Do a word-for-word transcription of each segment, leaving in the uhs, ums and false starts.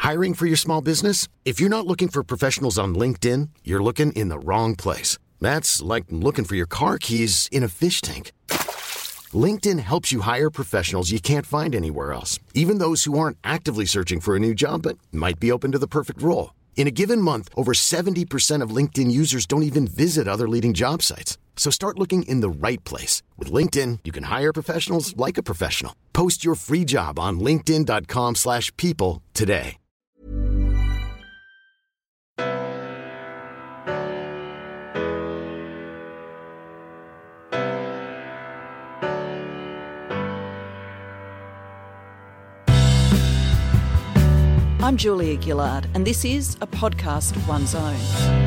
Hiring for your small business? If you're not looking for professionals on LinkedIn, you're looking in the wrong place. That's like looking for your car keys in a fish tank. LinkedIn helps you hire professionals you can't find anywhere else, even those who aren't actively searching for a new job but might be open to the perfect role. In a given month, over seventy percent of LinkedIn users don't even visit other leading job sites. So start looking in the right place. With LinkedIn, you can hire professionals like a professional. Post your free job on linkedin.com slash people today. I'm Julia Gillard, and this is a podcast of one's own.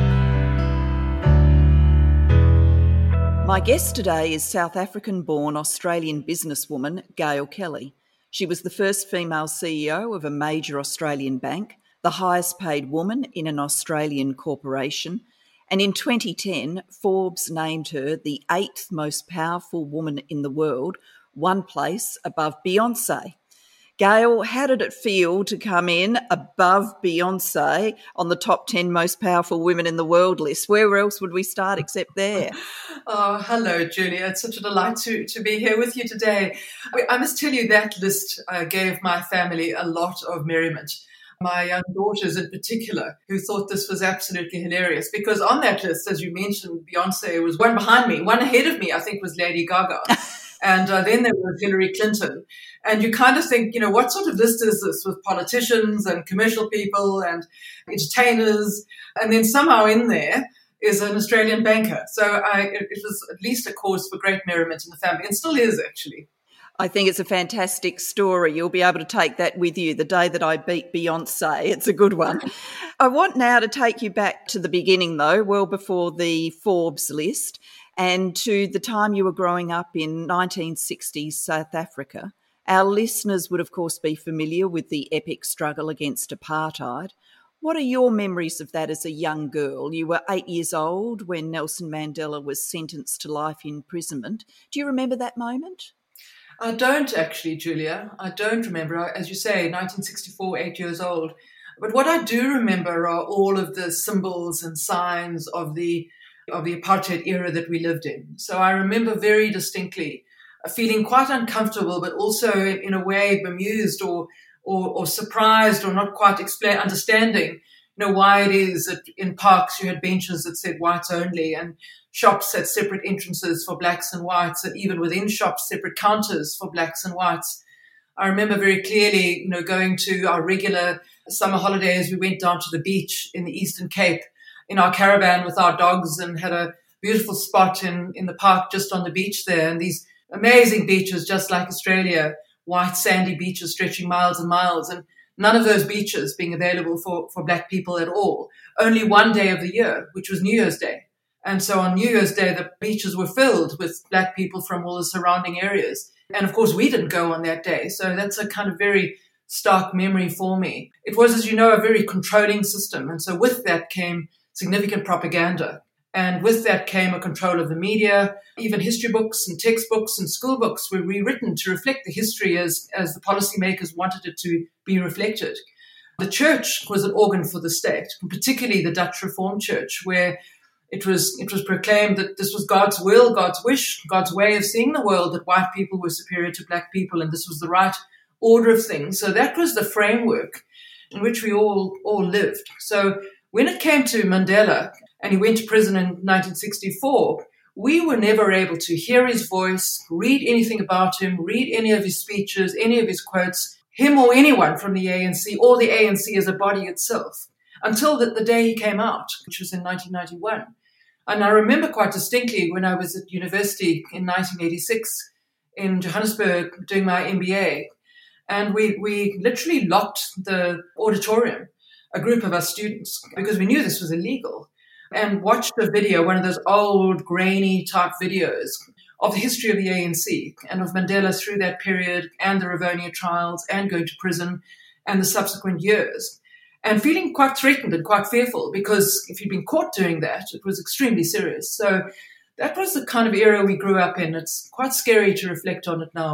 My guest today is South African-born Australian businesswoman Gail Kelly. She was the first female C E O of a major Australian bank, the highest paid woman in an Australian corporation, and in twenty ten, Forbes named her the eighth most powerful woman in the world, one place above Beyonce. Gail, how did it feel to come in above Beyonce on the top ten most powerful women in the world list? Where else would we start except there? Oh, hello, Julia. It's such a delight to, to be here with you today. I, I must tell you that list uh, gave my family a lot of merriment. My young daughters in particular, who thought this was absolutely hilarious, because on that list, as you mentioned, Beyonce was one behind me. One ahead of me, I think, was Lady Gaga. And uh, then there was Hillary Clinton. And you kind of think, you know, what sort of list is this with politicians and commercial people and entertainers? And then somehow in there is an Australian banker. So I, it, it was at least a cause for great merriment in the family, and still is, actually. I think it's a fantastic story. You'll be able to take that with you the day that I beat Beyonce. It's a good one. I want now to take you back to the beginning, though, well before the Forbes list, and to the time you were growing up in nineteen sixties South Africa. Our listeners would, of course, be familiar with the epic struggle against apartheid. What are your memories of that as a young girl? You were eight years old when Nelson Mandela was sentenced to life imprisonment. Do you remember that moment? I don't actually, Julia. I don't remember. As you say, nineteen sixty-four, eight years old. But what I do remember are all of the symbols and signs of the of the apartheid era that we lived in. So I remember very distinctly feeling quite uncomfortable, but also in a way bemused or or, or surprised or not quite explain, understanding, you know, why it is that in parks you had benches that said whites only and shops had separate entrances for blacks and whites, and even within shops, separate counters for blacks and whites. I remember very clearly, you know, going to our regular summer holidays. We went down to the beach in the Eastern Cape in our caravan with our dogs and had a beautiful spot in, in the park just on the beach there. And these amazing beaches, just like Australia, white sandy beaches stretching miles and miles, and none of those beaches being available for, for black people at all. Only one day of the year, which was New Year's Day. And so on New Year's Day, the beaches were filled with black people from all the surrounding areas. And of course, we didn't go on that day. So that's a kind of very stark memory for me. It was, as you know, a very controlling system. And so with that came significant propaganda. And with that came a control of the media. Even history books and textbooks and school books were rewritten to reflect the history as, as the policymakers wanted it to be reflected. The church was an organ for the state, particularly the Dutch Reformed Church, where it was it was proclaimed that this was God's will, God's wish, God's way of seeing the world, that white people were superior to black people, and this was the right order of things. So that was the framework in which we all all lived. So when it came to Mandela, and he went to prison in nineteen sixty-four, we were never able to hear his voice, read anything about him, read any of his speeches, any of his quotes, him or anyone from the A N C, or the A N C as a body itself, until the, the day he came out, which was in nineteen ninety-one. And I remember quite distinctly when I was at university in nineteen eighty-six in Johannesburg doing my M B A, and we, we literally locked the auditorium, a group of us students, because we knew this was illegal, and watched a video, one of those old, grainy type videos of the history of the A N C and of Mandela through that period and the Rivonia trials and going to prison and the subsequent years. And feeling quite threatened and quite fearful, because if you'd been caught doing that, it was extremely serious. So that was the kind of era we grew up in. It's quite scary to reflect on it now.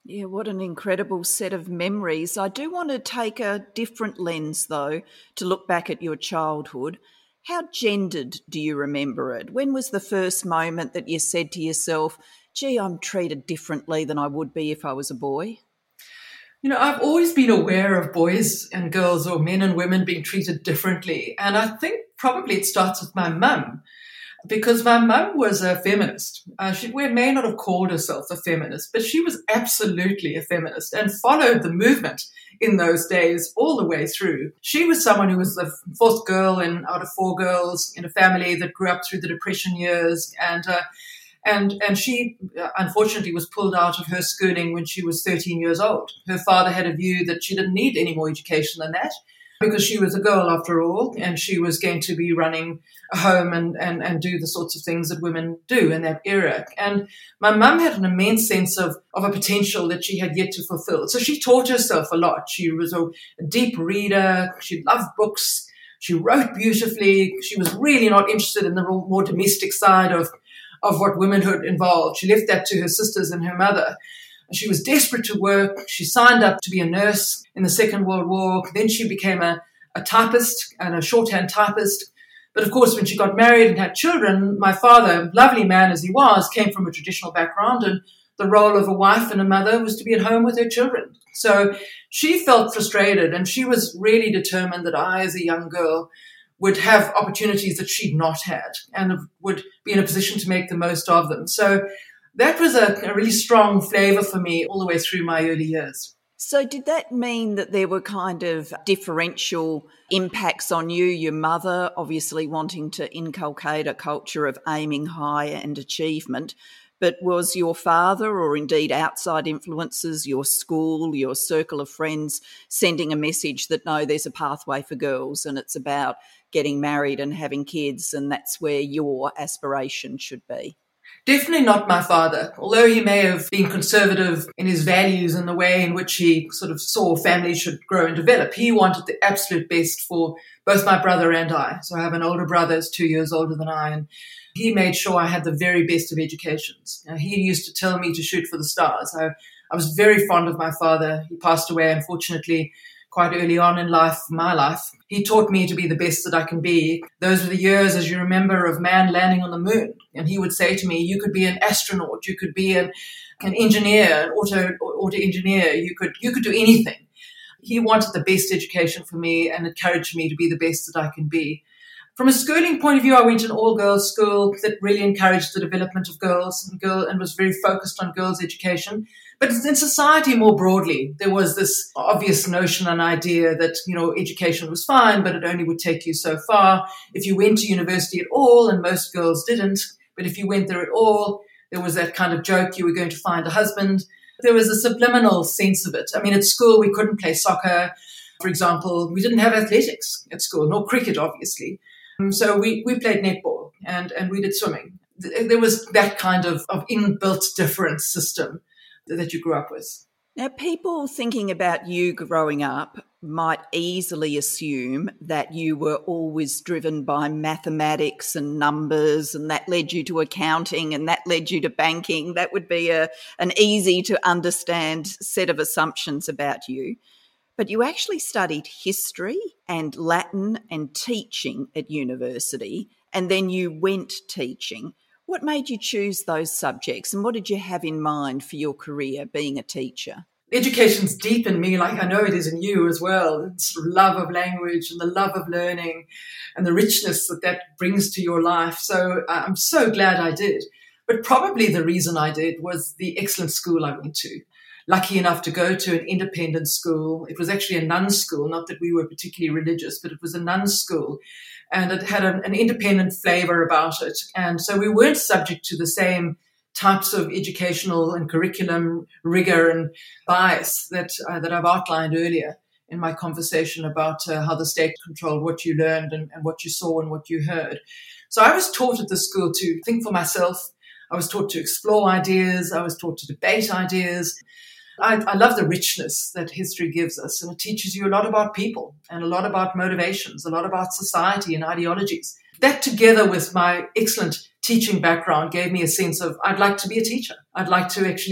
Yeah, what an incredible set of memories. I do want to take a different lens, though, to look back at your childhood. How gendered do you remember it? When was the first moment that you said to yourself, gee, I'm treated differently than I would be if I was a boy? You know, I've always been aware of boys and girls or men and women being treated differently. And I think probably it starts with my mum, because my mum was a feminist. Uh, she may not have called herself a feminist, but she was absolutely a feminist and followed the movement in those days all the way through. She was someone who was the fourth girl in, out of four girls in a family that grew up through the Depression years. And uh, And and she, unfortunately, was pulled out of her schooling when she was thirteen years old. Her father had a view that she didn't need any more education than that because she was a girl after all, and she was going to be running a home and, and, and do the sorts of things that women do in that era. And my mum had an immense sense of, of a potential that she had yet to fulfill. So she taught herself a lot. She was a, a deep reader. She loved books. She wrote beautifully. She was really not interested in the more domestic side of of what womanhood involved. She left that to her sisters and her mother. She was desperate to work. She signed up to be a nurse in the Second World War. Then she became a, a typist and a shorthand typist. But of course, when she got married and had children, my father, lovely man as he was, came from a traditional background, and the role of a wife and a mother was to be at home with her children. So she felt frustrated, and she was really determined that I, as a young girl, would have opportunities that she'd not had and would be in a position to make the most of them. So that was a, a really strong flavour for me all the way through my early years. So did that mean that there were kind of differential impacts on you, your mother obviously wanting to inculcate a culture of aiming high and achievement, but was your father or indeed outside influences, your school, your circle of friends, sending a message that no, there's a pathway for girls and it's about getting married and having kids and that's where your aspiration should be? Definitely not my father. Although he may have been conservative in his values and the way in which he sort of saw families should grow and develop, he wanted the absolute best for both my brother and I. So I have an older brother who's two years older than I, and he made sure I had the very best of educations. Now, he used to tell me to shoot for the stars. I, I was very fond of my father. He passed away, unfortunately, quite early on in life, my life. He taught me to be the best that I can be. Those were the years, as you remember, of man landing on the moon. And he would say to me, you could be an astronaut, you could be an, an engineer, an auto, auto engineer, you could, you could do anything. He wanted the best education for me and encouraged me to be the best that I can be. From a schooling point of view, I went to an all-girls school that really encouraged the development of girls and, girl, and was very focused on girls' education. But in society more broadly, there was this obvious notion and idea that, you know, education was fine, but it only would take you so far. If you went to university at all, and most girls didn't, but if you went there at all, there was that kind of joke you were going to find a husband. There was a subliminal sense of it. I mean, at school, we couldn't play soccer, for example. We didn't have athletics at school, nor cricket, obviously. So we, we played netball and, and we did swimming. There was that kind of, of inbuilt difference system that you grew up with. Now, people thinking about you growing up might easily assume that you were always driven by mathematics and numbers, and that led you to accounting and that led you to banking. That would be a, an easy to understand set of assumptions about you. But you actually studied history and Latin and teaching at university, and then you went teaching. What made you choose those subjects, and what did you have in mind for your career being a teacher? Education's deep in me, like I know it is in you as well. It's love of language and the love of learning and the richness that that brings to your life. So I'm so glad I did. But probably the reason I did was the excellent school I went to. Lucky enough to go to an independent school. It was actually a nun school, not that we were particularly religious, but it was a nun school. And it had an, an independent flavor about it. And so we weren't subject to the same types of educational and curriculum rigor and bias that uh, that I've outlined earlier in my conversation about uh, how the state controlled what you learned and, and what you saw and what you heard. So I was taught at the school to think for myself. I was taught to explore ideas. I was taught to debate ideas. I, I love the richness that history gives us, and it teaches you a lot about people and a lot about motivations, a lot about society and ideologies. That together with my excellent teaching background gave me a sense of I'd like to be a teacher. I'd like to actually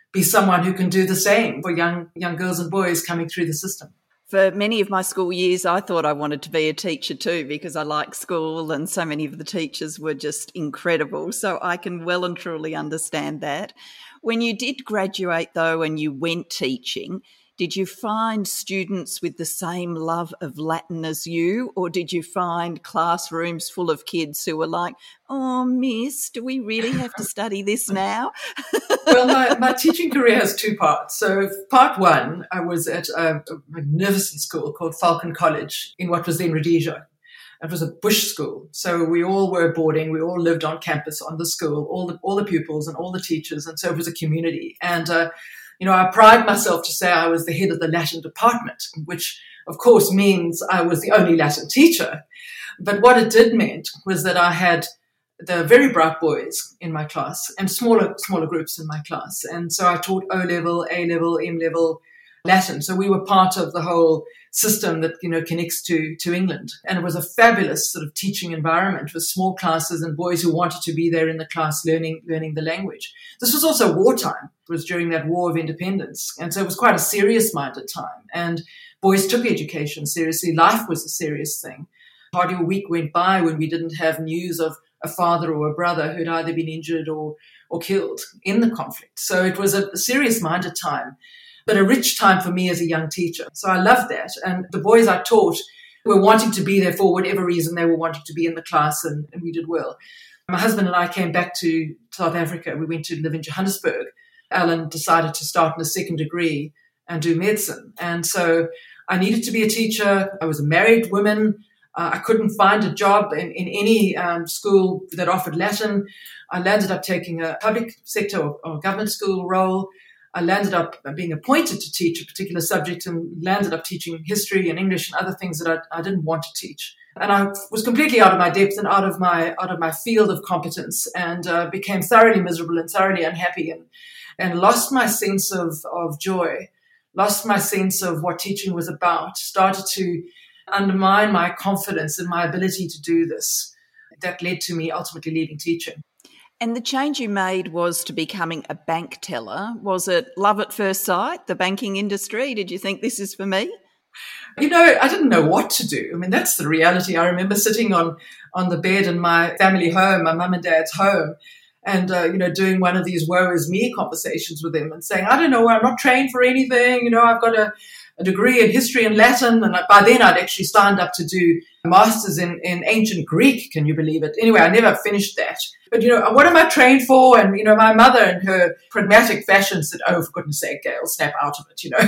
be someone who can do the same for young young girls and boys coming through the system. For many of my school years, I thought I wanted to be a teacher too, because I like school and so many of the teachers were just incredible. So I can well and truly understand that. When you did graduate though and you went teaching, did you find students with the same love of Latin as you, or did you find classrooms full of kids who were like, oh, miss, do we really have to study this now? Well, my, my teaching career has two parts. So part one, I was at a, a magnificent school called Falcon College in what was then Rhodesia. It was a bush school. So we all were boarding. We all lived on campus on the school, all the, all the pupils and all the teachers. And so it was a community. And, uh, you know, I pride myself to say I was the head of the Latin department, which of course means I was the only Latin teacher. But what it did meant was that I had the very bright boys in my class and smaller, smaller groups in my class. And so I taught O-level, A-level, M-level Latin. So we were part of the whole system that, you know, connects to, to England. And it was a fabulous sort of teaching environment with small classes and boys who wanted to be there in the class learning, learning the language. This was also wartime. It was during that War of Independence. And so it was quite a serious-minded time. And boys took education seriously. Life was a serious thing. Hardly a week went by when we didn't have news of a father or a brother who'd either been injured or, or killed in the conflict. So it was a serious-minded time, but a rich time for me as a young teacher. So I loved that. And the boys I taught were wanting to be there for whatever reason they were wanting to be in the class, and, and we did well. My husband and I came back to South Africa. We went to live in Johannesburg. Alan decided to start in a second degree and do medicine. And so I needed to be a teacher. I was a married woman. Uh, I couldn't find a job in, in any um, school that offered Latin. I landed up taking a public sector or, or government school role. I landed up being appointed to teach a particular subject and landed up teaching history and English and other things that I, I didn't want to teach. And I was completely out of my depth and out of my out of my field of competence, and uh, became thoroughly miserable and thoroughly unhappy, and and lost my sense of, of joy, lost my sense of what teaching was about, started to undermine my confidence in my ability to do this. That led to me ultimately leaving teaching. And the change you made was to becoming a bank teller. Was it love at first sight, the banking industry? Did you think this is for me? You know, I didn't know what to do. I mean, that's the reality. I remember sitting on, on the bed in my family home, my mum and dad's home, and, uh, you know, doing one of these woe is me conversations with them and saying, I don't know, I'm not trained for anything. You know, I've got a, a degree in history and Latin. And by then I'd actually signed up to do a master's in, in ancient Greek. Can you believe it? Anyway, I never finished that. But, you know, what am I trained for? And, you know, my mother in her pragmatic fashion said, oh, for goodness sake, Gail, snap out of it, you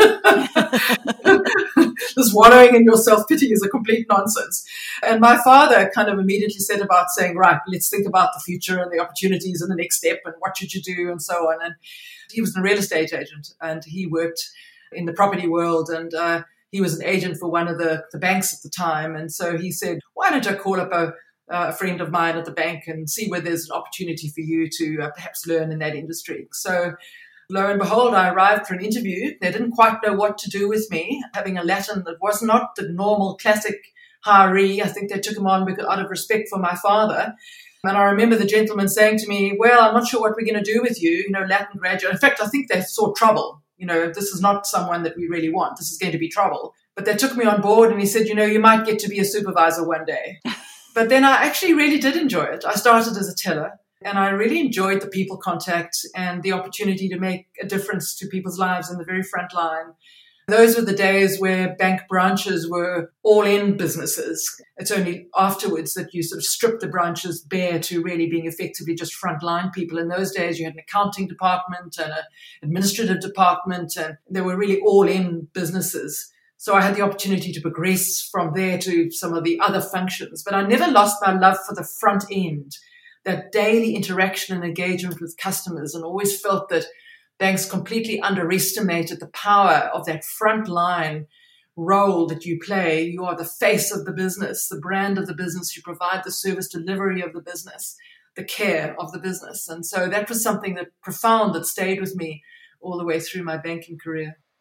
know. This wallowing in your self-pity is a complete nonsense. And my father kind of immediately set about saying, right, let's think about the future and the opportunities and the next step and what should you do and so on. And he was a real estate agent and he worked in the property world, and uh, he was an agent for one of the, the banks at the time. And so he said, why don't I call up a, a friend of mine at the bank and see where there's an opportunity for you to uh, perhaps learn in that industry. So lo and behold, I arrived for an interview. They didn't quite know what to do with me, having a Latin that was not the normal classic hiree. I think they took him on because, out of respect for my father. And I remember the gentleman saying to me, well, I'm not sure what we're going to do with you, you know, Latin graduate. In fact, I think they saw trouble. You know, this is not someone that we really want. This is going to be trouble. But they took me on board and he said, you know, you might get to be a supervisor one day. But then I actually really did enjoy it. I started as a teller and I really enjoyed the people contact and the opportunity to make a difference to people's lives in the very front line. Those were the days where bank branches were all-in businesses. It's only afterwards that you sort of strip the branches bare to really being effectively just frontline people. In those days, you had an accounting department and an administrative department, and they were really all-in businesses. So I had the opportunity to progress from there to some of the other functions. But I never lost my love for the front end, that daily interaction and engagement with customers, and always felt that banks completely underestimated the power of that frontline role that you play. You are the face of the business, the brand of the business. You provide the service delivery of the business, the care of the business. And so that was something that profound that stayed with me all the way through my banking career.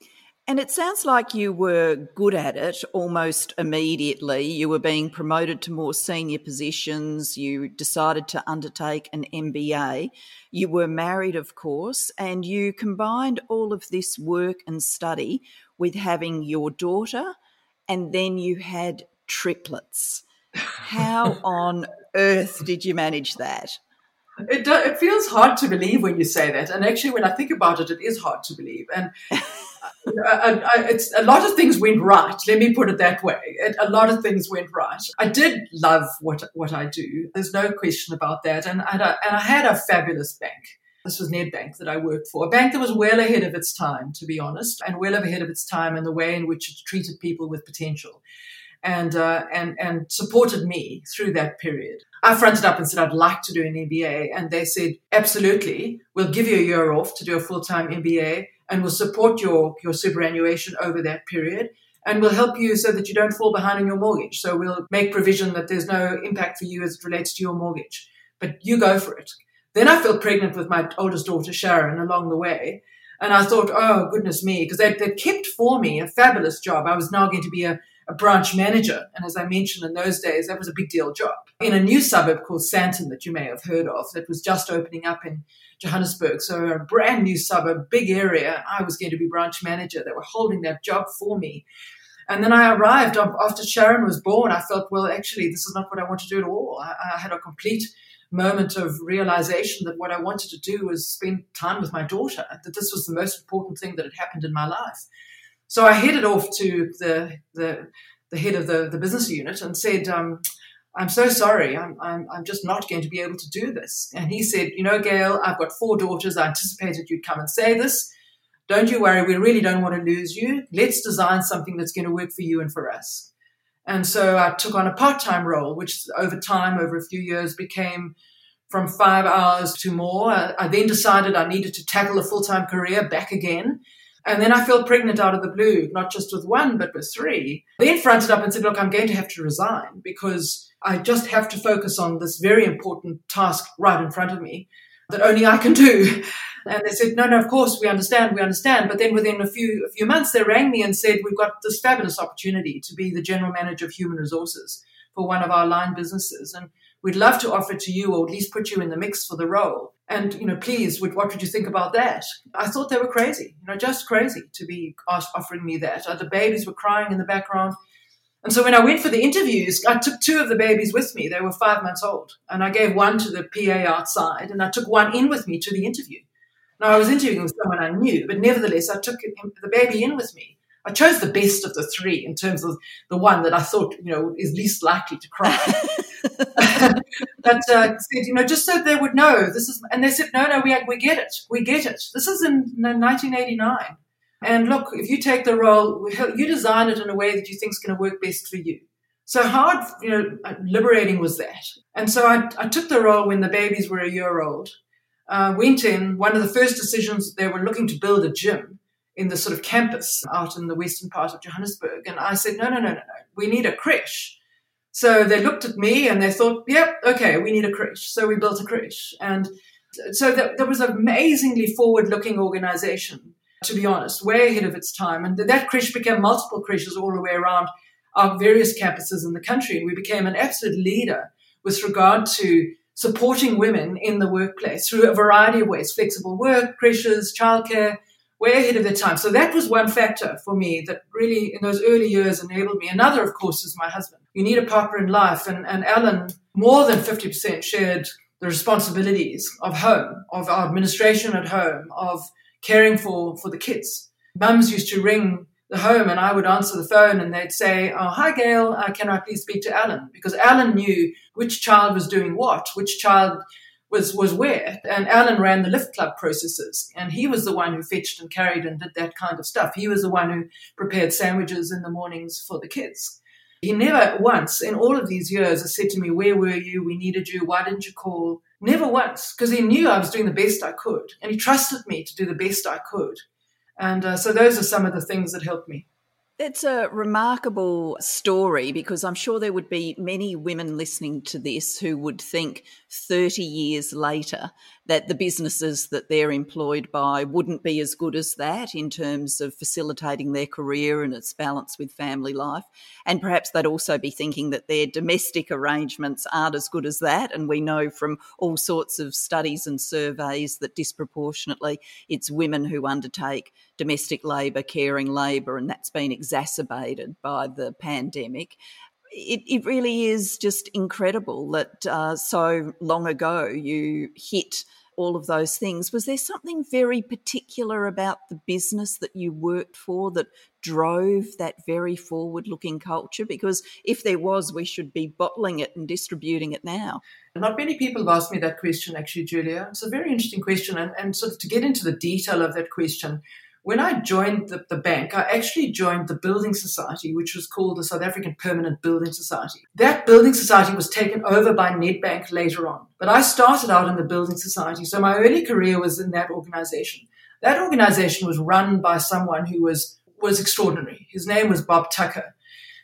And it sounds like you were good at it almost immediately. You were being promoted to more senior positions. You decided to undertake an M B A. You were married, of course, and you combined all of this work and study with having your daughter, and then you had triplets. How on earth did you manage that? It, do, it feels hard to believe when you say that. And actually, when I think about it, it is hard to believe. And I, I, it's a lot of things went right. Let me put it that way. It, a lot of things went right. I did love what what I do. There's no question about that. And, and, I, and I had a fabulous bank. This was Nedbank that I worked for, a bank that was well ahead of its time, to be honest, and well ahead of its time in the way in which it treated people with potential. And, uh, and and supported me through that period. I fronted up and said, I'd like to do an M B A. And they said, absolutely, we'll give you a year off to do a full-time M B A, and we'll support your, your superannuation over that period. And we'll help you so that you don't fall behind on your mortgage. So we'll make provision that there's no impact for you as it relates to your mortgage. But you go for it. Then I fell pregnant with my oldest daughter, Sharon, along the way. And I thought, oh, goodness me, because they'd, they'd kept for me a fabulous job. I was now going to be a a branch manager. And as I mentioned, in those days, that was a big deal job in a new suburb called Sandton that you may have heard of, that was just opening up in Johannesburg. So a brand new suburb, big area. I was going to be branch manager. They were holding that job for me. And then I arrived after Sharon was born. I felt, well, actually, this is not what I want to do at all. I, I had a complete moment of realization that what I wanted to do was spend time with my daughter, that this was the most important thing that had happened in my life. So I headed off to the the, the head of the, the business unit and said, um, I'm so sorry, I'm, I'm I'm just not going to be able to do this. And he said, you know, Gail, I've got four daughters. I anticipated you'd come and say this. Don't you worry, we really don't want to lose you. Let's design something that's going to work for you and for us. And so I took on a part-time role, which over time, over a few years, became from five hours to more. I, I then decided I needed to tackle a full-time career back again. And then I fell pregnant out of the blue, not just with one, but with three. Then fronted up and said, look, I'm going to have to resign because I just have to focus on this very important task right in front of me that only I can do. And they said, no, no, of course, we understand, we understand. But then within a few a few months, they rang me and said, we've got this fabulous opportunity to be the general manager of human resources for one of our line businesses. And we'd love to offer it to you, or at least put you in the mix for the role. And, you know, please, what would you think about that? I thought they were crazy, you know, just crazy to be offering me that. The babies were crying in the background. And so when I went for the interviews, I took two of the babies with me. They were five months old. And I gave one to the P A outside, and I took one in with me to the interview. Now, I was interviewing with someone I knew, but nevertheless, I took the baby in with me. I chose the best of the three in terms of the one that I thought, you know, is least likely to cry. But uh, said, you know, just so they would know this is, and they said, no, no, we we get it, we get it. This is in nineteen eighty-nine, and look, if you take the role, you design it in a way that you think is going to work best for you. So how, you know, liberating was that? And so I, I took the role when the babies were a year old. Uh, went in. One of the first decisions, they were looking to build a gym in the sort of campus out in the western part of Johannesburg, and I said, no, no, no, no, no, we need a creche. So they looked at me and they thought, yep, okay, we need a creche. So we built a creche. And so that, that was an amazingly forward-looking organization, to be honest, way ahead of its time. And that creche became multiple creches all the way around our various campuses in the country. And we became an absolute leader with regard to supporting women in the workplace through a variety of ways, flexible work, creches, childcare, way ahead of their time. So that was one factor for me that really in those early years enabled me. Another, of course, is my husband. You need a partner in life. And, and Alan, more than fifty percent shared the responsibilities of home, of our administration at home, of caring for, for the kids. Mums used to ring the home and I would answer the phone and they'd say, oh, hi, Gail, uh, can I please speak to Alan? Because Alan knew which child was doing what, which child was was where. And Alan ran the Lift Club processes, and he was the one who fetched and carried and did that kind of stuff. He was the one who prepared sandwiches in the mornings for the kids. He never once in all of these years has said to me, where were you? We needed you. Why didn't you call? Never once, because he knew I was doing the best I could, and he trusted me to do the best I could. And uh, so those are some of the things that helped me. It's a remarkable story because I'm sure there would be many women listening to this who would think thirty years later that the businesses that they're employed by wouldn't be as good as that in terms of facilitating their career and its balance with family life. And perhaps they'd also be thinking that their domestic arrangements aren't as good as that. And we know from all sorts of studies and surveys that disproportionately it's women who undertake domestic labour, caring labour, and that's been exacerbated by the pandemic. It, it really is just incredible that uh, so long ago you hit all of those things. Was there something very particular about the business that you worked for that drove that very forward-looking culture? Because if there was, we should be bottling it and distributing it now. Not many people have asked me that question, actually, Julia. It's a very interesting question. And, and sort of to get into the detail of that question, when I joined the, the bank, I actually joined the Building Society, which was called the South African Permanent Building Society. That Building Society was taken over by Nedbank later on. But I started out in the Building Society, so my early career was in that organization. That organization was run by someone who was, was extraordinary. His name was Bob Tucker.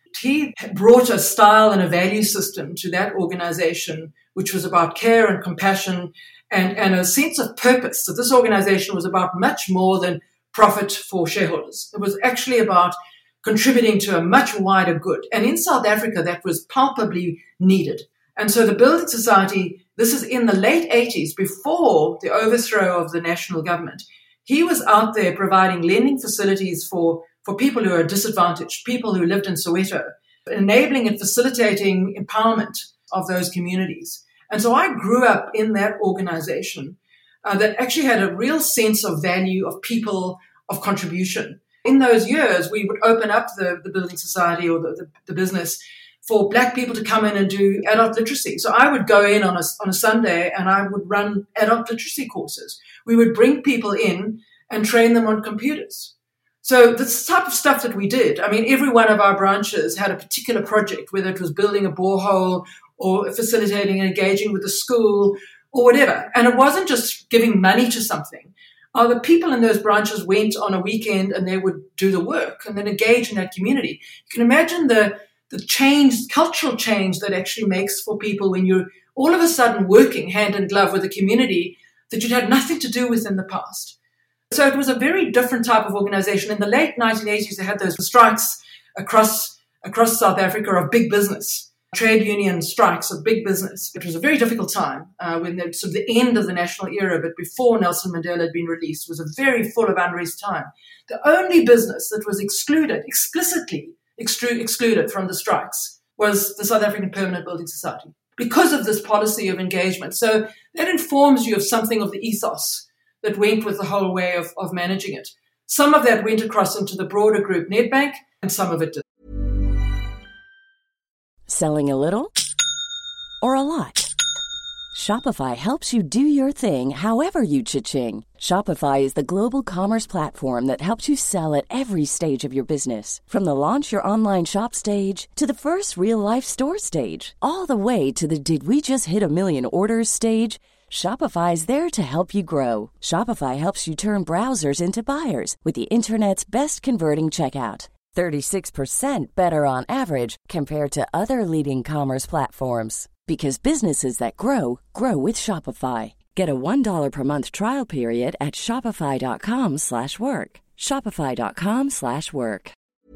He brought a style and a value system to that organization, which was about care and compassion and, and a sense of purpose. So this organization was about much more than profit for shareholders. It was actually about contributing to a much wider good. And in South Africa, that was palpably needed. And so the Building Society, this is in the late eighties, before the overthrow of the national government, he was out there providing lending facilities for, for people who are disadvantaged, people who lived in Soweto, enabling and facilitating empowerment of those communities. And so I grew up in that organization Uh, that actually had a real sense of value, of people, of contribution. In those years, we would open up the, the Building Society or the, the, the business for Black people to come in and do adult literacy. So I would go in on a, on a Sunday and I would run adult literacy courses. We would bring people in and train them on computers. So this type of stuff that we did, I mean, every one of our branches had a particular project, whether it was building a borehole or facilitating and engaging with the school or whatever. And it wasn't just giving money to something. Uh, the people in those branches went on a weekend and they would do the work and then engage in that community. You can imagine the, the change, cultural change that actually makes for people when you're all of a sudden working hand in glove with a community that you'd had nothing to do with in the past. So it was a very different type of organization. In the late nineteen eighties, they had those strikes across, across South Africa of big business. Trade union strikes of big business. It was a very difficult time uh, when the, sort of the end of the national era, but before Nelson Mandela had been released, was a very full of unrest time. The only business that was excluded, explicitly exclu- excluded from the strikes, was the South African Permanent Building Society because of this policy of engagement. So that informs you of something of the ethos that went with the whole way of, of managing it. Some of that went across into the broader group Nedbank, and some of it did. Selling a little or a lot? Shopify helps you do your thing however you cha-ching. Shopify is the global commerce platform that helps you sell at every stage of your business. From the launch your online shop stage to the first real-life store stage, all the way to the did we just hit a million orders stage. Shopify is there to help you grow. Shopify helps you turn browsers into buyers with the internet's best converting checkout. thirty-six percent better on average compared to other leading commerce platforms. Because businesses that grow, grow with Shopify. Get a one dollar per month trial period at shopify.com slash work. Shopify.com slash work.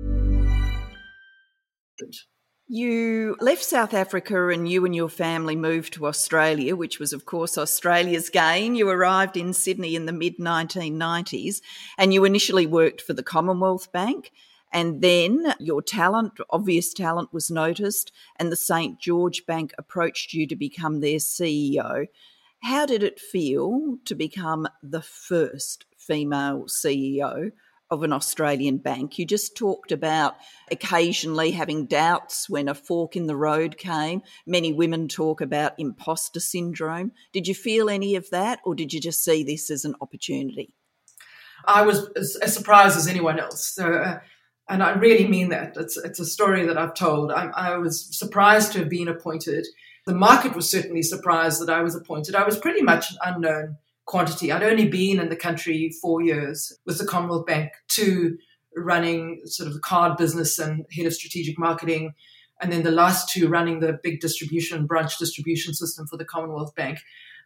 You left South Africa and you and your family moved to Australia, which was, of course, Australia's gain. You arrived in Sydney in the mid nineteen nineties and you initially worked for the Commonwealth Bank. And then your talent, obvious talent, was noticed and the Saint George Bank approached you to become their C E O. How did it feel to become the first female C E O of an Australian bank? You just talked about occasionally having doubts when a fork in the road came. Many women talk about imposter syndrome. Did you feel any of that, or did you just see this as an opportunity? I was as, as surprised as anyone else. So, uh, and I really mean that. It's, it's a story that I've told. I, I was surprised to have been appointed. The market was certainly surprised that I was appointed. I was pretty much an unknown quantity. I'd only been in the country four years with the Commonwealth Bank to running sort of the card business and head of strategic marketing, and then the last two running the big distribution, branch distribution system for the Commonwealth Bank.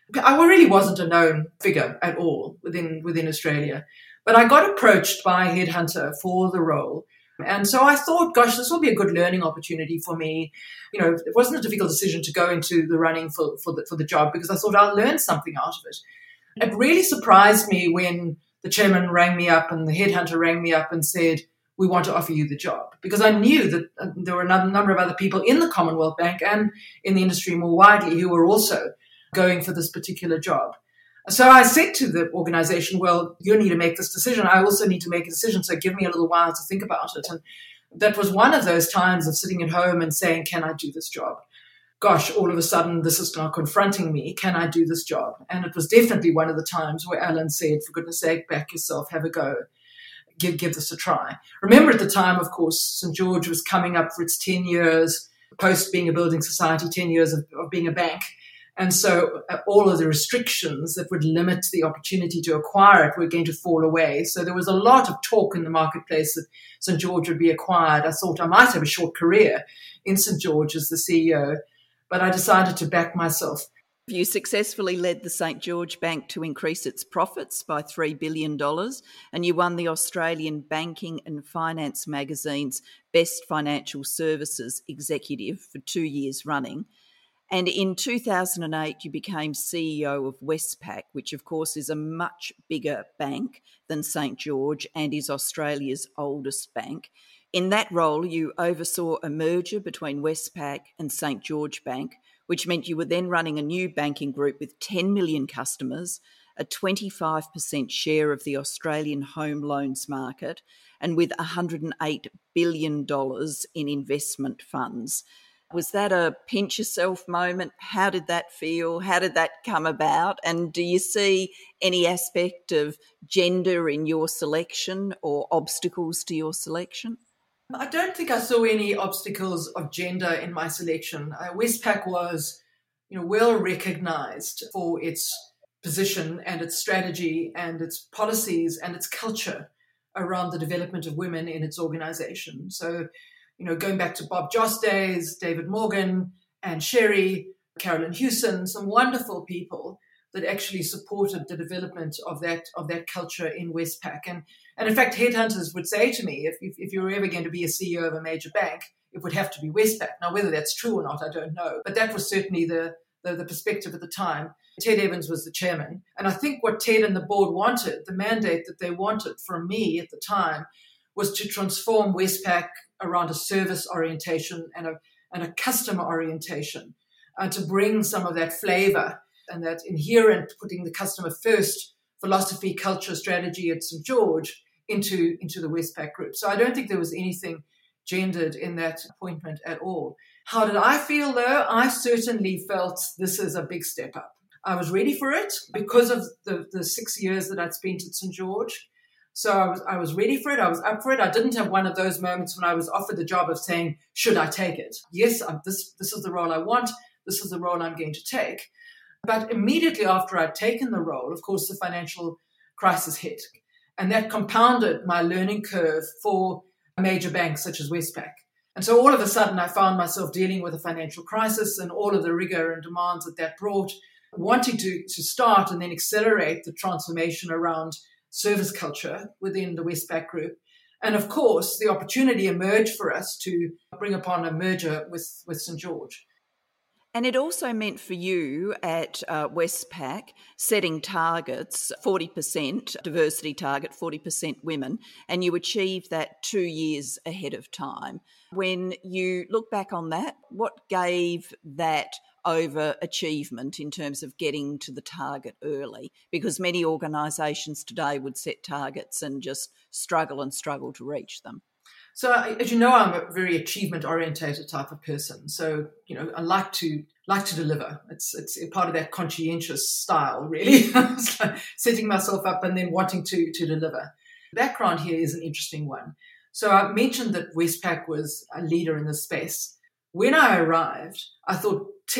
I really wasn't a known figure at all within within Australia. But I got approached by a headhunter for the role. And so I thought, gosh, this will be a good learning opportunity for me. You know, it wasn't a difficult decision to go into the running for, for, the, for the job because I thought I'll learn something out of it. It really surprised me when the chairman rang me up and the headhunter rang me up and said, we want to offer you the job. Because I knew that uh, there were a number of other people in the Commonwealth Bank and in the industry more widely who were also going for this particular job. So I said to the organization, well, you need to make this decision. I also need to make a decision, so give me a little while to think about it. And that was one of those times of sitting at home and saying, can I do this job? Gosh, all of a sudden, this is now confronting me. Can I do this job? And it was definitely one of the times where Alan said, for goodness sake, back yourself, have a go. Give, give this a try. Remember at the time, of course, Saint George was coming up for its ten years, post being a building society, ten years of, of being a bank. And so uh, all of the restrictions that would limit the opportunity to acquire it were going to fall away. So there was a lot of talk in the marketplace that Saint George would be acquired. I thought I might have a short career in Saint George as the C E O, but I decided to back myself. You successfully led the Saint George Bank to increase its profits by three billion dollars, and you won the Australian Banking and Finance magazine's Best Financial Services Executive for two years running. And in two thousand eight, you became C E O of Westpac, which of course is a much bigger bank than Saint George and is Australia's oldest bank. In that role, you oversaw a merger between Westpac and Saint George Bank, which meant you were then running a new banking group with ten million customers, a twenty-five percent share of the Australian home loans market, and with one hundred eight billion dollars in investment funds. Was that a pinch yourself moment? How did that feel? How did that come about? And do you see any aspect of gender in your selection or obstacles to your selection? I don't think I saw any obstacles of gender in my selection. Uh, Westpac was, you know, well recognised for its position and its strategy and its policies and its culture around the development of women in its organisation. So, you know, going back to Bob Joss days, David Morgan, Anne Sherry, Carolyn Hewson, some wonderful people that actually supported the development of that of that culture in Westpac. And, and in fact, headhunters would say to me, if, if, if you were ever going to be a C E O of a major bank, it would have to be Westpac. Now, whether that's true or not, I don't know. But that was certainly the, the, the perspective at the time. Ted Evans was the chairman. And I think what Ted and the board wanted, the mandate that they wanted from me at the time, was to transform Westpac around a service orientation and a, and a customer orientation, and to bring some of that flavour and that inherent putting the customer first philosophy, culture, strategy at Saint George into, into the Westpac group. So I don't think there was anything gendered in that appointment at all. How did I feel, though? I certainly felt this is a big step up. I was ready for it because of the, the six years that I'd spent at Saint George. So I was I was ready for it. I was up for it. I didn't have one of those moments when I was offered the job of saying, should I take it? Yes, I'm, this, this is the role I want. This is the role I'm going to take. But immediately after I'd taken the role, of course, the financial crisis hit. And that compounded my learning curve for a major bank such as Westpac. And so all of a sudden, I found myself dealing with a financial crisis and all of the rigor and demands that that brought, wanting to, to start and then accelerate the transformation around service culture within the Westpac group. And of course, the opportunity emerged for us to bring upon a merger with, with Saint George. And it also meant for you at uh, Westpac setting targets, forty percent diversity target, forty percent women, and you achieved that two years ahead of time. When you look back on that, what gave that overachievement in terms of getting to the target early? Because many organisations today would set targets and just struggle and struggle to reach them. So, as you know, I'm a very achievement-orientated type of person. So, you know, I like to like to deliver. It's it's part of that conscientious style, really. It's like setting myself up and then wanting to to deliver. The background here is an interesting one. So, I mentioned that Westpac was a leader in this space. When I arrived, I thought, tick,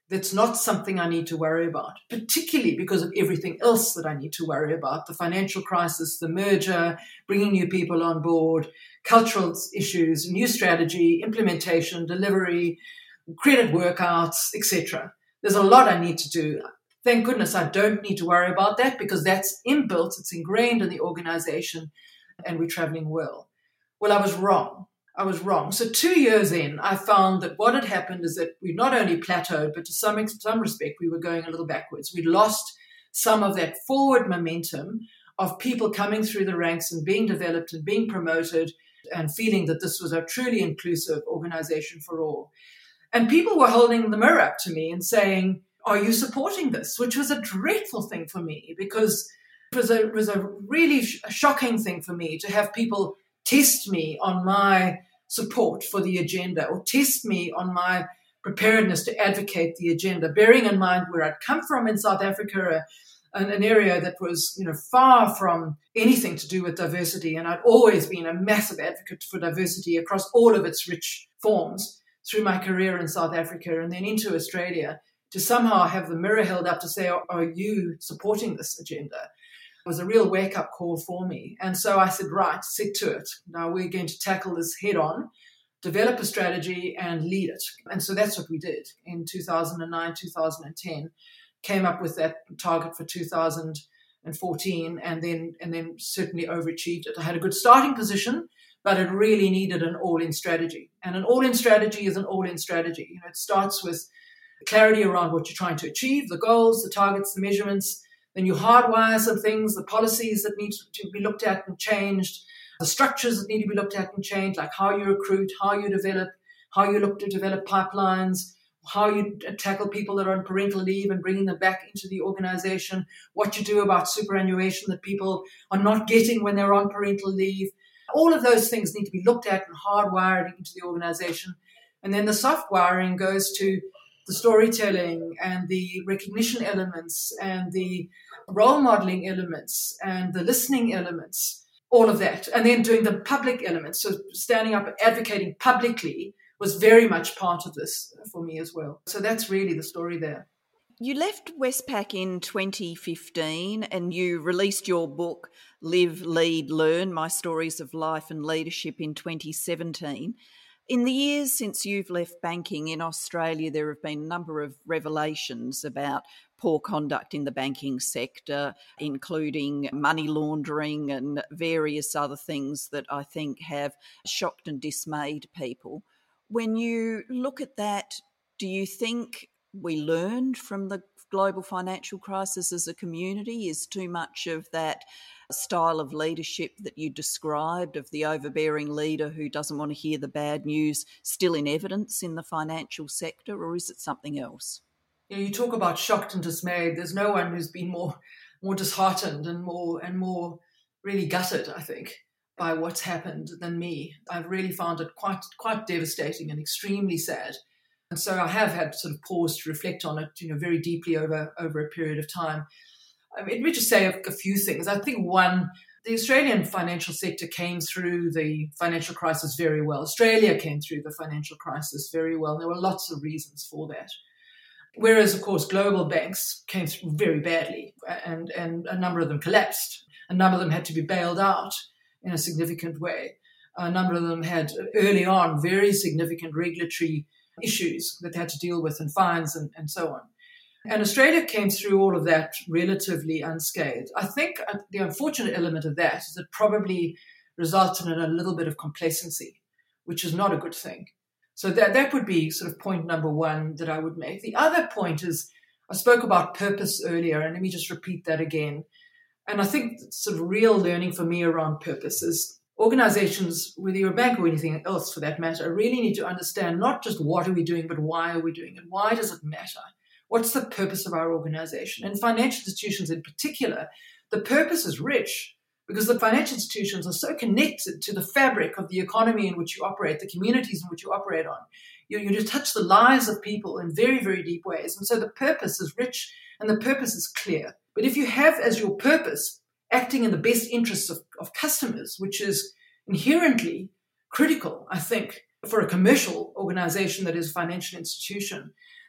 That's not something I need to worry about, particularly because of everything else that I need to worry about, the financial crisis, the merger, bringing new people on board, cultural issues, new strategy, implementation, delivery, credit workouts, et cetera. There's a lot I need to do. Thank goodness I don't need to worry about that because that's inbuilt, it's ingrained in the organization, and we're traveling well. Well, I was wrong. I was wrong. So two years in, I found that what had happened is that we not only plateaued, but to some, some respect, we were going a little backwards. We'd lost some of that forward momentum of people coming through the ranks and being developed and being promoted and feeling that this was a truly inclusive organization for all. And people were holding the mirror up to me and saying, are you supporting this? Which was a dreadful thing for me because it was a, it was a really sh- a shocking thing for me to have people test me on my support for the agenda or test me on my preparedness to advocate the agenda, bearing in mind where I'd come from in South Africa, an, an area that was, you know, far from anything to do with diversity. And I'd always been a massive advocate for diversity across all of its rich forms through my career in South Africa and then into Australia. To somehow have the mirror held up to say, are you supporting this agenda? It was a real wake-up call for me. And so I said, right, stick to it. Now we're going to tackle this head on, develop a strategy and lead it. And so that's what we did in two thousand nine, two thousand ten, came up with that target for two thousand fourteen and then, and then certainly overachieved it. I had a good starting position, but it really needed an all-in strategy. And an all-in strategy is an all-in strategy. You know, it starts with clarity around what you're trying to achieve, the goals, the targets, the measurements. Then you hardwire some things, the policies that need to be looked at and changed, the structures that need to be looked at and changed, like how you recruit, how you develop, how you look to develop pipelines, how you tackle people that are on parental leave and bringing them back into the organization, what you do about superannuation that people are not getting when they're on parental leave. All of those things need to be looked at and hardwired into the organization. And then the soft wiring goes to the storytelling and the recognition elements and the role modeling elements and the listening elements, all of that. And then doing the public elements. So standing up and advocating publicly was very much part of this for me as well. So that's really the story there. You left Westpac in twenty fifteen and you released your book, Live, Lead, Learn, My Stories of Life and Leadership in twenty seventeen. In the years since you've left banking in Australia, there have been a number of revelations about poor conduct in the banking sector, including money laundering and various other things that I think have shocked and dismayed people. When you look at that, do you think we learned from the global financial crisis as a community? Is too much of that style of leadership that you described of the overbearing leader who doesn't want to hear the bad news still in evidence in the financial sector, or is it something else? You know, you talk about shocked and dismayed. There's no one who's been more more disheartened and more and more really gutted, I think, by what's happened than me. I've really found it quite quite devastating and extremely sad. And so I have had sort of pause to reflect on it, you know, very deeply over, over a period of time. I mean, let me just say a, a few things. I think one, the Australian financial sector came through the financial crisis very well. Australia came through the financial crisis very well. And there were lots of reasons for that. Whereas, of course, global banks came through very badly and, and a number of them collapsed. A number of them had to be bailed out in a significant way. A number of them had early on very significant regulatory issues that they had to deal with and fines and, and so on. And Australia came through all of that relatively unscathed. I think the unfortunate element of that is it probably resulted in a little bit of complacency, which is not a good thing. So that, that would be sort of point number one that I would make. The other point is, I spoke about purpose earlier, and let me just repeat that again. And I think sort of real learning for me around purpose is organizations, whether you're a bank or anything else for that matter, really need to understand not just what are we doing, but why are we doing it? Why does it matter? What's the purpose of our organization? And financial institutions in particular, the purpose is rich because the financial institutions are so connected to the fabric of the economy in which you operate, the communities in which you operate on. You, you just touch the lives of people in very, very deep ways. And so the purpose is rich and the purpose is clear. But if you have as your purpose acting in the best interests of, of customers, which is inherently critical, I think, for a commercial organization that is a financial institution,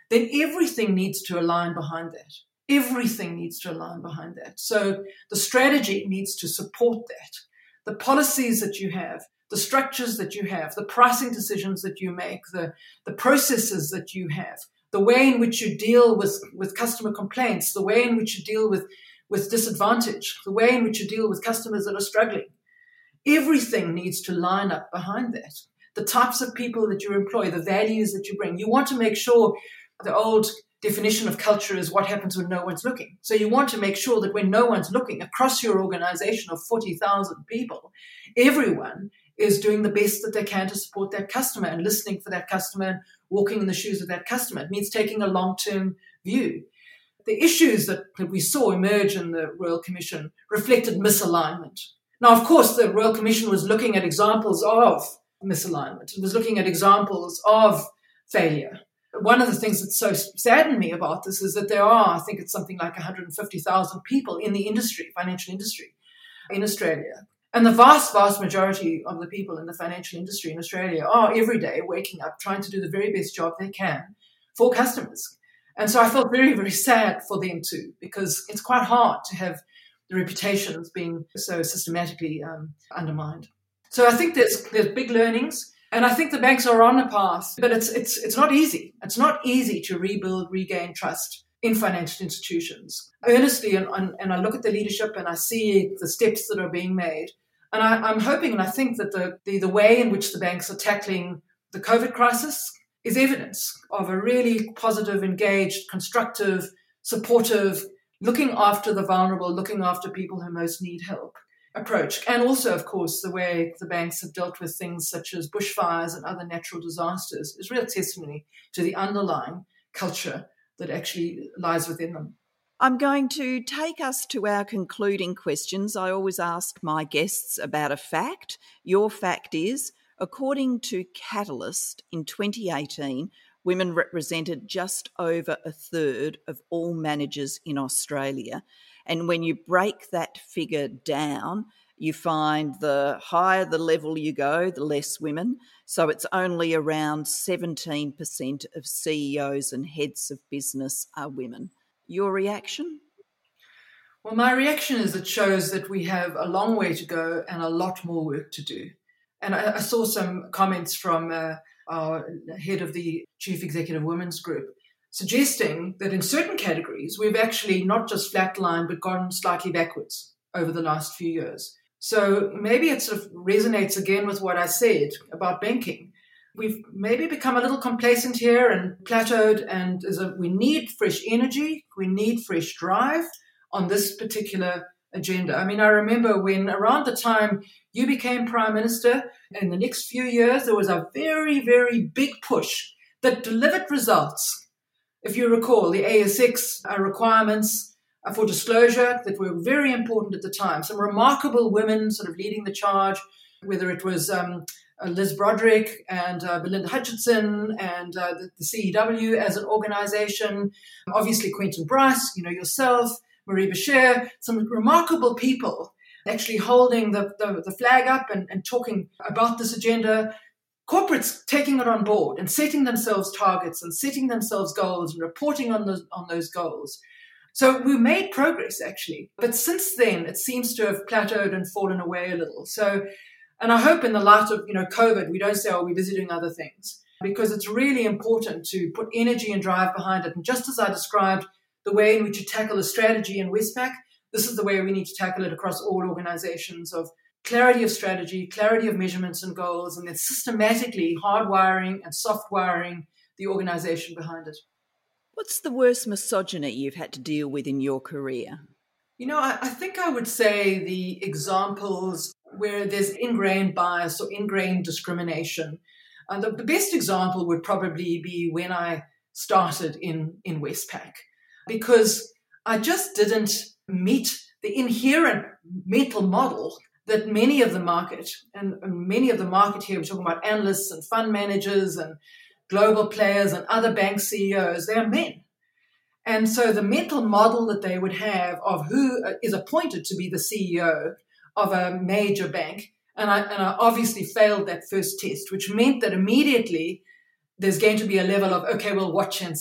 then everything needs to align behind that. Everything needs to align behind that. So the strategy needs to support that. The policies that you have, the structures that you have, the pricing decisions that you make, the, the processes that you have, the way in which you deal with, with customer complaints, the way in which you deal with, with disadvantage, the way in which you deal with customers that are struggling. Everything needs to line up behind that. The types of people that you employ, the values that you bring. You want to make sure, the old definition of culture is what happens when no one's looking. So you want to make sure that when no one's looking across your organization of forty thousand people, everyone is doing the best that they can to support that customer and listening for that customer and walking in the shoes of that customer. It means taking a long-term view. The issues that, that we saw emerge in the Royal Commission reflected misalignment. Now, of course, the Royal Commission was looking at examples of misalignment. It was looking at examples of failure. One of the things that so saddened me about this is that there are, I think it's something like one hundred fifty thousand people in the industry, financial industry in Australia. And the vast, vast majority of the people in the financial industry in Australia are every day waking up, trying to do the very best job they can for customers. And so I felt very, very sad for them too, because it's quite hard to have the reputations being so systematically um, undermined. So I think there's there's big learnings. And I think the banks are on a path, but it's it's it's not easy. It's not easy to rebuild, regain trust in financial institutions. Earnestly, and, and, and I look at the leadership and I see the steps that are being made. And I, I'm hoping and I think that the, the, the way in which the banks are tackling the COVID crisis is evidence of a really positive, engaged, constructive, supportive, looking after the vulnerable, looking after people who most need help approach. And also, of course, the way the banks have dealt with things such as bushfires and other natural disasters is real testimony to the underlying culture that actually lies within them. I'm going to take us to our concluding questions. I always ask my guests about a fact. Your fact is, according to Catalyst, in twenty eighteen, women represented just over a third of all managers in Australia. And when you break that figure down, you find the higher the level you go, the less women. So it's only around seventeen percent of C E Os and heads of business are women. Your reaction? Well, my reaction is it shows that we have a long way to go and a lot more work to do. And I, I saw some comments from uh, our head of the Chief Executive Women's Group suggesting that in certain categories, we've actually not just flatlined, but gone slightly backwards over the last few years. So maybe it sort of resonates again with what I said about banking. We've maybe become a little complacent here and plateaued, and is a, we need fresh energy, we need fresh drive on this particular agenda. I mean, I remember when around the time you became Prime Minister, in the next few years, there was a very, very big push that delivered results. If you recall, the A S X requirements for disclosure that were very important at the time. Some remarkable women sort of leading the charge, whether it was um, Liz Broderick and uh, Belinda Hutchinson and uh, the, the C E W as an organization, obviously Quentin Bryce, you know, yourself, Marie Bashir, some remarkable people actually holding the, the, the flag up and, and talking about this agenda. Corporates taking it on board and setting themselves targets and setting themselves goals and reporting on those, on those goals. So we made progress, actually. But since then, it seems to have plateaued and fallen away a little. So, and I hope in the light of, you know, COVID, we don't say, oh, we're busy doing other things, because it's really important to put energy and drive behind it. And just as I described the way in which you tackle a strategy in Westpac, this is the way we need to tackle it across all organizations, of clarity of strategy, clarity of measurements and goals, and then systematically hardwiring and softwiring the organization behind it. What's the worst misogyny you've had to deal with in your career? You know, I, I think I would say the examples where there's ingrained bias or ingrained discrimination. Uh, the, the best example would probably be when I started in, in Westpac, because I just didn't meet the inherent mental model that many of the market, and, and many of the market here, we're talking about analysts and fund managers and global players and other bank C E Os, they are men. And so the mental model that they would have of who is appointed to be the C E O of a major bank, and I, and I obviously failed that first test, which meant that immediately there's going to be a level of, okay, we'll watch and see.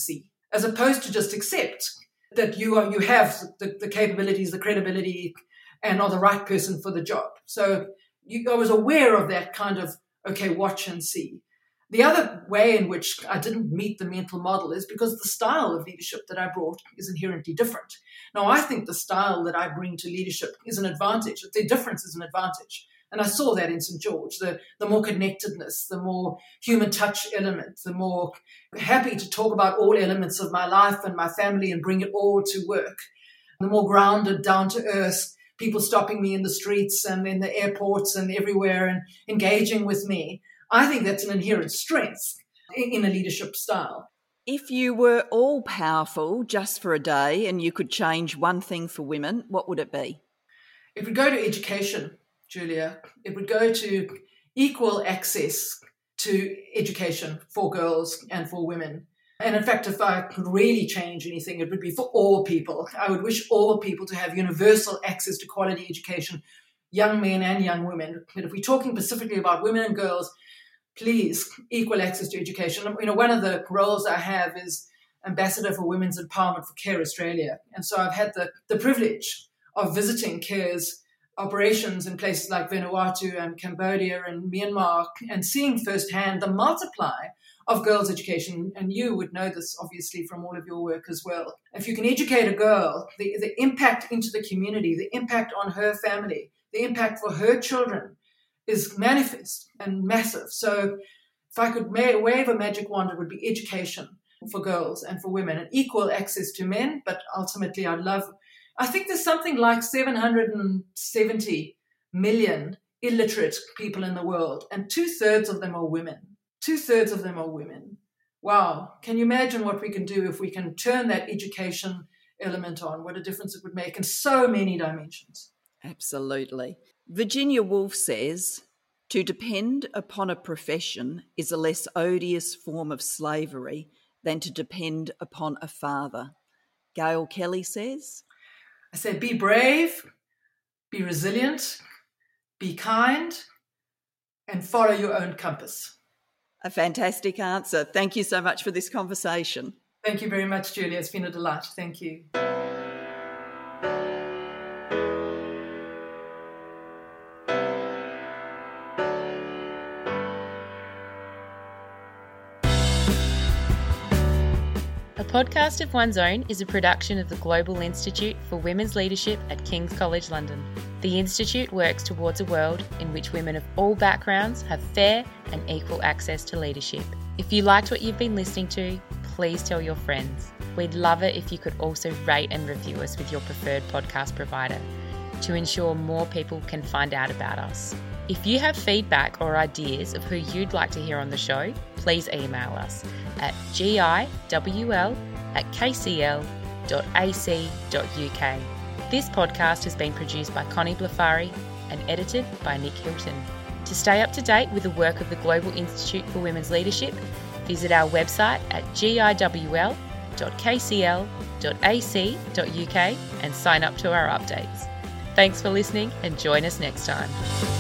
as opposed to just accept that you are you have the, the capabilities, the credibility, and are the right person for the job. So you, I was aware of that kind of, okay, watch and see. The other way in which I didn't meet the mental model is because the style of leadership that I brought is inherently different. Now, I think the style that I bring to leadership is an advantage. The difference is an advantage. And I saw that in Saint George, the, the more connectedness, the more human touch element, the more happy to talk about all elements of my life and my family and bring it all to work, the more grounded, down to earth, people stopping me in the streets and in the airports and everywhere and engaging with me. I think that's an inherent strength in a leadership style. If you were all powerful just for a day and you could change one thing for women, what would it be? It would go to education, Julia. It would go to equal access to education for girls and for women. And in fact, if I could really change anything, it would be for all people. I would wish all people to have universal access to quality education, young men and young women. But if we're talking specifically about women and girls, please, equal access to education. You know, one of the roles I have is Ambassador for Women's Empowerment for CARE Australia. And so I've had the, the privilege of visiting CARE's operations in places like Vanuatu and Cambodia and Myanmar and seeing firsthand the multiply of girls' education. And you would know this, obviously, from all of your work as well. If you can educate a girl, the, the impact into the community, the impact on her family, the impact for her children is manifest and massive. So if I could ma- wave a magic wand, it would be education for girls and for women and equal access to men. But ultimately, I'd love, I think there's something like seven hundred seventy million illiterate people in the world, and two-thirds of them are women. Two-thirds of them are women. Wow. Can you imagine what we can do if we can turn that education element on? What a difference it would make in so many dimensions. Absolutely. Virginia Woolf says, to depend upon a profession is a less odious form of slavery than to depend upon a father. Gail Kelly says, I say be brave, be resilient, be kind, and follow your own compass. A fantastic answer. Thank you so much for this conversation. Thank you very much, Julia. It's been a delight. Thank you. Podcast of One's Own is a production of the Global Institute for Women's Leadership at King's College London. The Institute works towards a world in which women of all backgrounds have fair and equal access to leadership. If you liked what you've been listening to, please tell your friends. We'd love it if you could also rate and review us with your preferred podcast provider to ensure more people can find out about us. If you have feedback or ideas of who you'd like to hear on the show, please email us at giwl at kcl dot a c dot u k. This podcast has been produced by Connie Blafari and edited by Nick Hilton. To stay up to date with the work of the Global Institute for Women's Leadership, visit our website at giwl dot k c l dot a c dot u k and sign up to our updates. Thanks for listening and join us next time.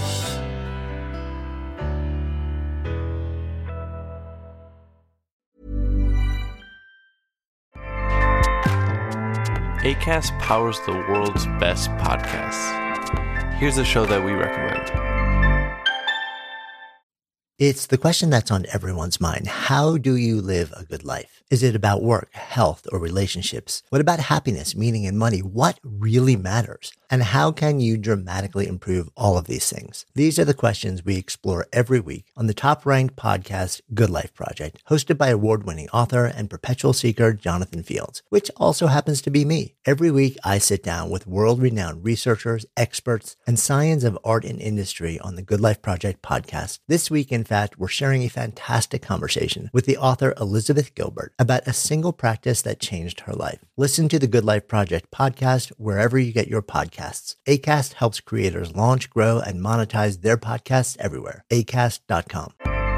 Acast powers the world's best podcasts. Here's a show that we recommend. It's the question that's on everyone's mind. How do you live a good life? Is it about work, health, or relationships? What about happiness, meaning, and money? What really matters? And how can you dramatically improve all of these things? These are the questions we explore every week on the top-ranked podcast, Good Life Project, hosted by award-winning author and perpetual seeker Jonathan Fields, which also happens to be me. Every week, I sit down with world-renowned researchers, experts, and science of art and industry on the Good Life Project podcast. This week, in fact, we're sharing a fantastic conversation with the author Elizabeth Gilbert about a single practice that changed her life. Listen to the Good Life Project podcast wherever you get your podcasts. Acast helps creators launch, grow, and monetize their podcasts everywhere. acast dot com.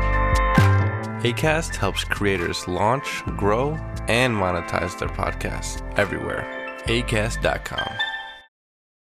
Acast helps creators launch, grow, and monetize their podcasts everywhere. acast dot com.